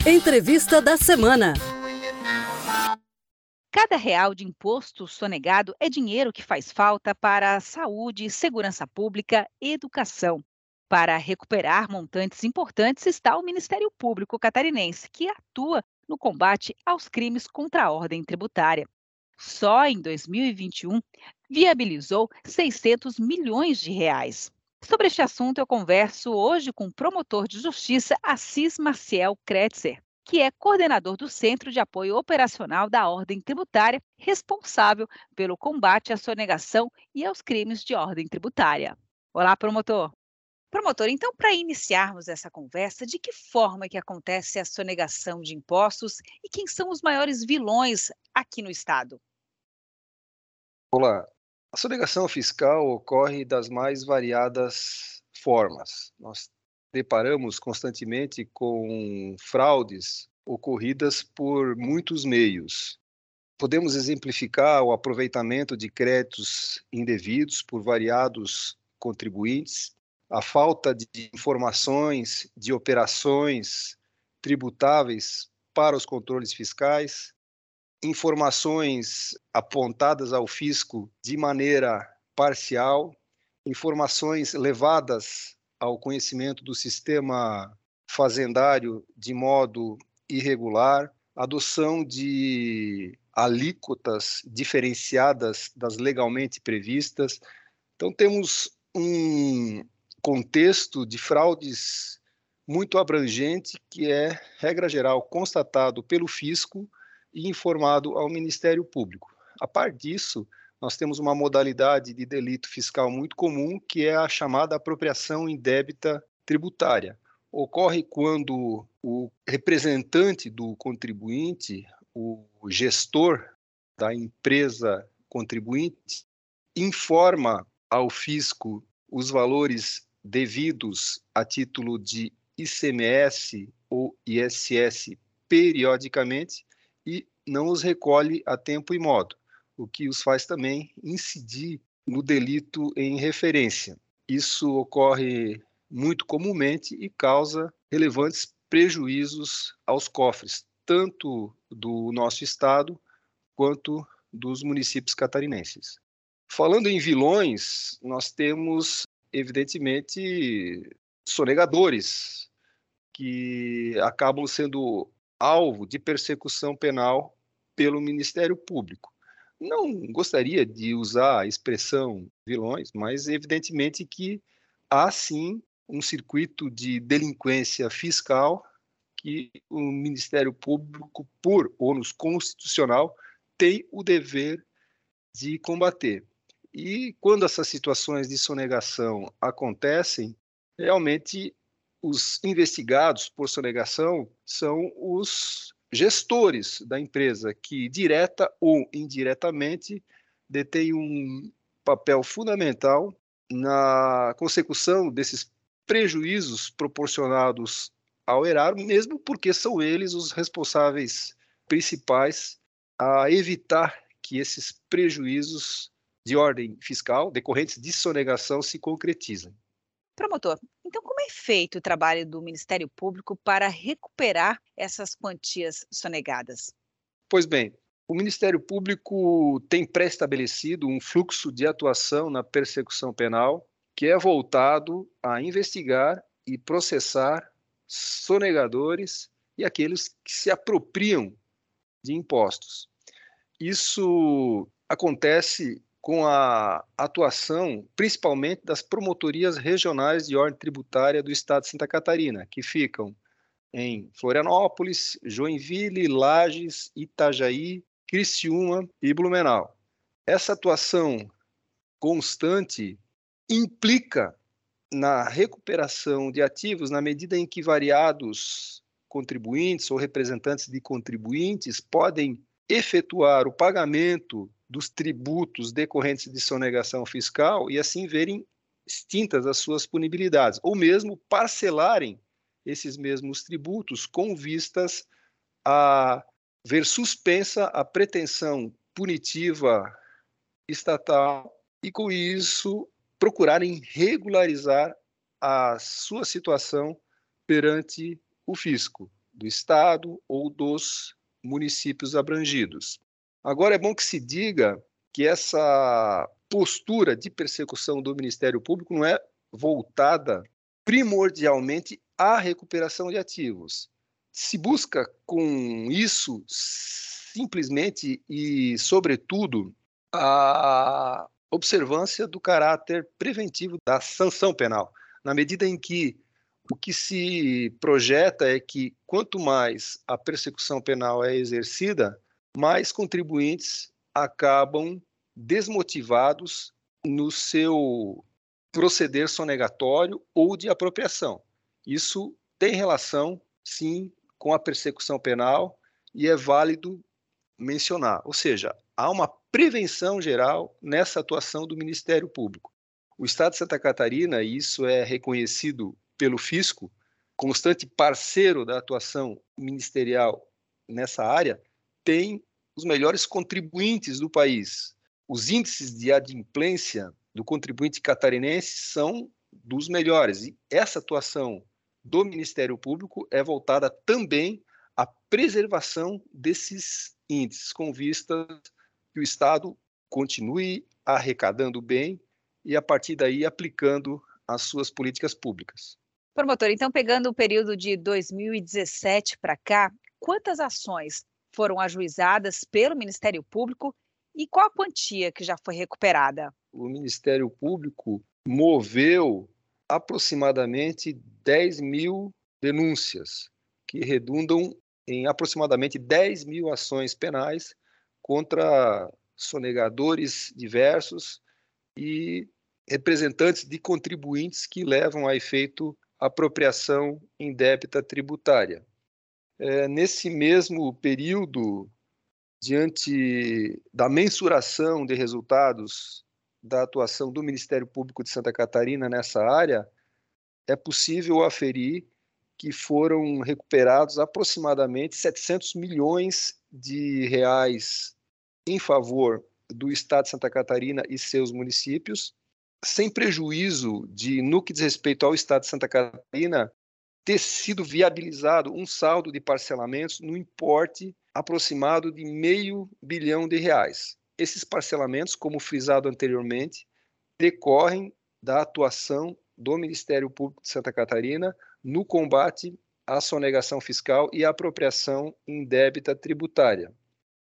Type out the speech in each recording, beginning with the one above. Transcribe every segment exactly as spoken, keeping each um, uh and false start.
Entrevista da semana. Cada real de imposto sonegado é dinheiro que faz falta para a saúde, segurança pública e educação. Para recuperar montantes importantes está o Ministério Público Catarinense, que atua no combate aos crimes contra a ordem tributária. Só em dois mil e vinte e um, viabilizou seiscentos milhões de reais. Sobre este assunto, eu converso hoje com o promotor de justiça Assis Maciel Kretzer, que é coordenador do Centro de Apoio Operacional da Ordem Tributária, responsável pelo combate à sonegação e aos crimes de ordem tributária. Olá, promotor. Promotor, então, para iniciarmos essa conversa, de que forma que acontece a sonegação de impostos e quem são os maiores vilões aqui no Estado? Olá, a sonegação fiscal ocorre das mais variadas formas. Nós deparamos constantemente com fraudes ocorridas por muitos meios. Podemos exemplificar o aproveitamento de créditos indevidos por variados contribuintes, a falta de informações de operações tributáveis para os controles fiscais, informações apontadas ao fisco de maneira parcial, informações levadas ao conhecimento do sistema fazendário de modo irregular, adoção de alíquotas diferenciadas das legalmente previstas. Então, temos um contexto de fraudes muito abrangente, que é, regra geral, constatado pelo fisco e informado ao Ministério Público. A par disso, nós temos uma modalidade de delito fiscal muito comum, que é a chamada apropriação indébita tributária. Ocorre quando o representante do contribuinte, o gestor da empresa contribuinte, informa ao fisco os valores devidos a título de I C M S ou I S S periodicamente e não os recolhe a tempo e modo, o que os faz também incidir no delito em referência. Isso ocorre muito comumente e causa relevantes prejuízos aos cofres, tanto do nosso estado quanto dos municípios catarinenses. Falando em vilões, nós temos, evidentemente, sonegadores, que acabam sendo alvo de persecução penal pelo Ministério Público. Não gostaria de usar a expressão vilões, mas evidentemente que há sim um circuito de delinquência fiscal que o Ministério Público, por ônus constitucional, tem o dever de combater. E quando essas situações de sonegação acontecem, realmente os investigados por sonegação são os gestores da empresa, que direta ou indiretamente detêm um papel fundamental na consecução desses prejuízos proporcionados ao erário, mesmo porque são eles os responsáveis principais a evitar que esses prejuízos de ordem fiscal decorrentes de sonegação se concretizem. Promotor, então como é feito o trabalho do Ministério Público para recuperar essas quantias sonegadas? Pois bem, o Ministério Público tem pré-estabelecido um fluxo de atuação na persecução penal que é voltado a investigar e processar sonegadores e aqueles que se apropriam de impostos. Isso acontece com a atuação, principalmente, das promotorias regionais de ordem tributária do Estado de Santa Catarina, que ficam em Florianópolis, Joinville, Lages, Itajaí, Criciúma e Blumenau. Essa atuação constante implica na recuperação de ativos na medida em que variados contribuintes ou representantes de contribuintes podem efetuar o pagamento dos tributos decorrentes de sonegação fiscal e assim verem extintas as suas punibilidades, ou mesmo parcelarem esses mesmos tributos com vistas a ver suspensa a pretensão punitiva estatal e, com isso, procurarem regularizar a sua situação perante o fisco. do Estado ou dos municípios abrangidos. Agora, é bom que se diga que essa postura de persecução do Ministério Público não é voltada primordialmente à recuperação de ativos. Se busca com isso simplesmente e, sobretudo, a observância do caráter preventivo da sanção penal, na medida em que o que se projeta é que quanto mais a persecução penal é exercida, mais contribuintes acabam desmotivados no seu proceder sonegatório ou de apropriação. Isso tem relação, sim, com a persecução penal e é válido mencionar. Ou seja, há uma prevenção geral nessa atuação do Ministério Público. O Estado de Santa Catarina, e isso é reconhecido pelo Fisco, constante parceiro da atuação ministerial nessa área, tem os melhores contribuintes do país. Os índices de adimplência do contribuinte catarinense são dos melhores. E essa atuação do Ministério Público é voltada também à preservação desses índices, com vista que o Estado continue arrecadando bem e, a partir daí, aplicando as suas políticas públicas. Promotor, então, pegando o período de dois mil e dezessete para cá, quantas ações foram ajuizadas pelo Ministério Público e qual a quantia que já foi recuperada? O Ministério Público moveu aproximadamente dez mil denúncias, que redundam em aproximadamente dez mil ações penais contra sonegadores diversos e representantes de contribuintes que levam a efeito apropriação indébita tributária. É, nesse mesmo período, diante da mensuração de resultados da atuação do Ministério Público de Santa Catarina nessa área, é possível aferir que foram recuperados aproximadamente setecentos milhões de reais em favor do Estado de Santa Catarina e seus municípios, sem prejuízo de, no que diz respeito ao Estado de Santa Catarina, ter sido viabilizado um saldo de parcelamentos no importe aproximado de meio bilhão de reais. Esses parcelamentos, como frisado anteriormente, decorrem da atuação do Ministério Público de Santa Catarina no combate à sonegação fiscal e à apropriação indébita tributária.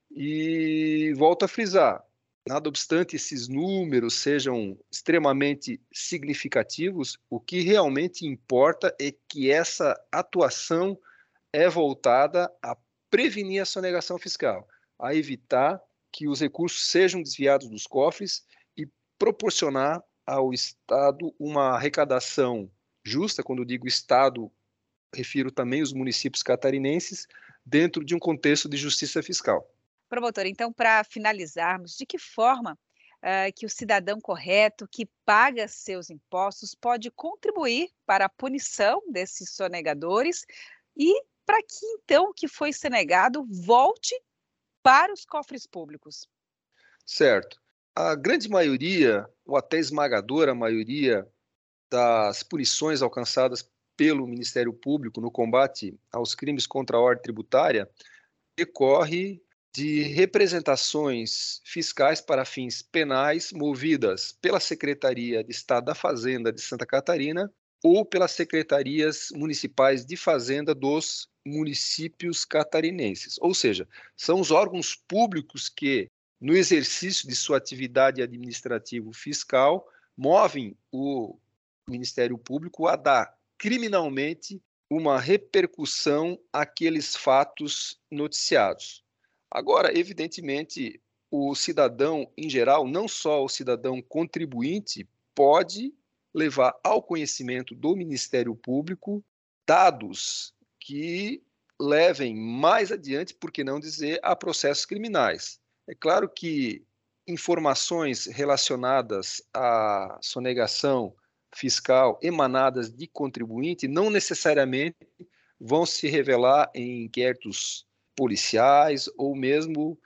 E volto a frisar, nada obstante esses números sejam extremamente significativos, o que realmente importa é que essa atuação é voltada a prevenir a sonegação fiscal, a evitar que os recursos sejam desviados dos cofres e proporcionar ao Estado uma arrecadação justa. Quando digo Estado, refiro também os municípios catarinenses, dentro de um contexto de justiça fiscal. Promotor, então, para finalizarmos, de que forma uh, que o cidadão correto que paga seus impostos pode contribuir para a punição desses sonegadores e para que, então, o que foi sonegado volte para os cofres públicos? Certo. A grande maioria, ou até esmagadora maioria, das punições alcançadas pelo Ministério Público no combate aos crimes contra a ordem tributária decorre de representações fiscais para fins penais movidas pela Secretaria de Estado da Fazenda de Santa Catarina ou pelas secretarias municipais de fazenda dos municípios catarinenses. Ou seja, são os órgãos públicos que, no exercício de sua atividade administrativo-fiscal, movem o Ministério Público a dar criminalmente uma repercussão àqueles fatos noticiados. Agora, evidentemente, o cidadão em geral, não só o cidadão contribuinte, pode levar ao conhecimento do Ministério Público dados que levem mais adiante, por que não dizer, a processos criminais. É claro que informações relacionadas à sonegação fiscal emanadas de contribuinte não necessariamente vão se revelar em inquéritos policiais ou mesmo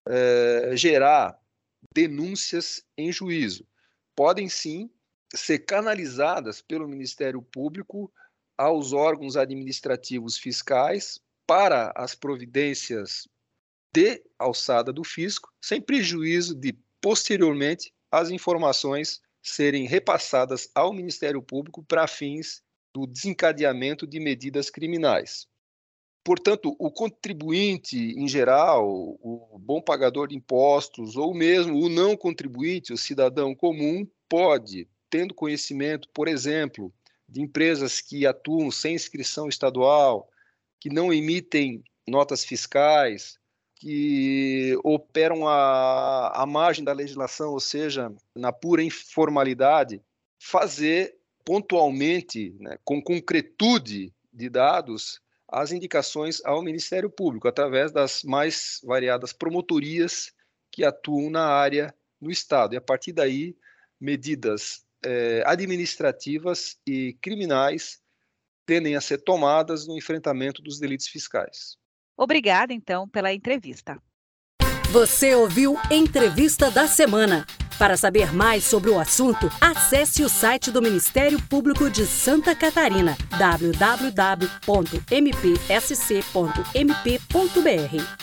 eh, gerar denúncias em juízo. Podem sim ser canalizadas pelo Ministério Público aos órgãos administrativos fiscais para as providências de alçada do fisco, sem prejuízo de, posteriormente, as informações serem repassadas ao Ministério Público para fins do desencadeamento de medidas criminais. Portanto, o contribuinte em geral, o bom pagador de impostos, ou mesmo o não contribuinte, o cidadão comum, pode, tendo conhecimento, por exemplo, de empresas que atuam sem inscrição estadual, que não emitem notas fiscais, que operam à, à margem da legislação, ou seja, na pura informalidade, fazer pontualmente, né, com concretude de dados, as indicações ao Ministério Público, através das mais variadas promotorias que atuam na área no Estado. E, a partir daí, medidas eh, administrativas e criminais tendem a ser tomadas no enfrentamento dos delitos fiscais. Obrigada, então, pela entrevista. Você ouviu Entrevista da Semana. Para saber mais sobre o assunto, acesse o site do Ministério Público de Santa Catarina, w w w ponto m p s c ponto m p ponto b r.